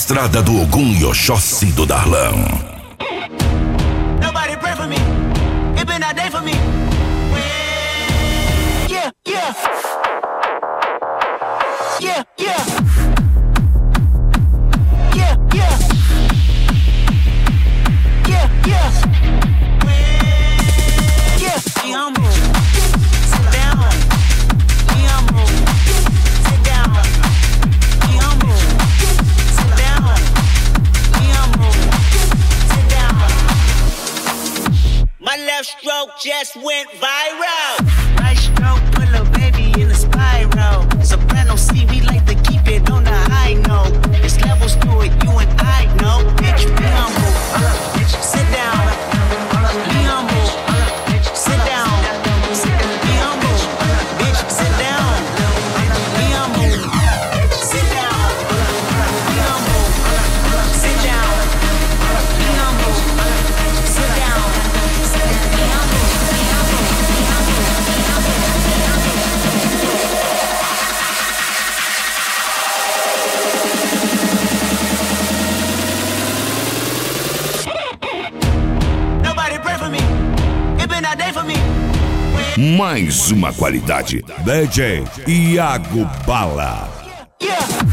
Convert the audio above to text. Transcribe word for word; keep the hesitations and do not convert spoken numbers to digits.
estrada do Ogum e Oxóssi do Darlão. Nobody pray for me. It been a day for me. Yeah, yeah. Yeah, yeah. Yeah, yeah. Yeah, yeah. Yeah. Be humble. Sit down. Be humble. Sit down. Be humble. Sit down. Be humble. Sit down. My left stroke just went viral. Right stroke put a baby in a spiral. Soprano C, we like to keep it on the high note. There's levels to it, you and I know. Bitch, be humble. Bitch, sit down. Be humble. Sit down. Be humble. Bitch, sit down. Be humble. Sit down. Be humble. Sit down. Be humble. Sit down. Be humble. Nobody pray for me. It been a day for me. Mais uma qualidade. D J Iago Bala. Yeah.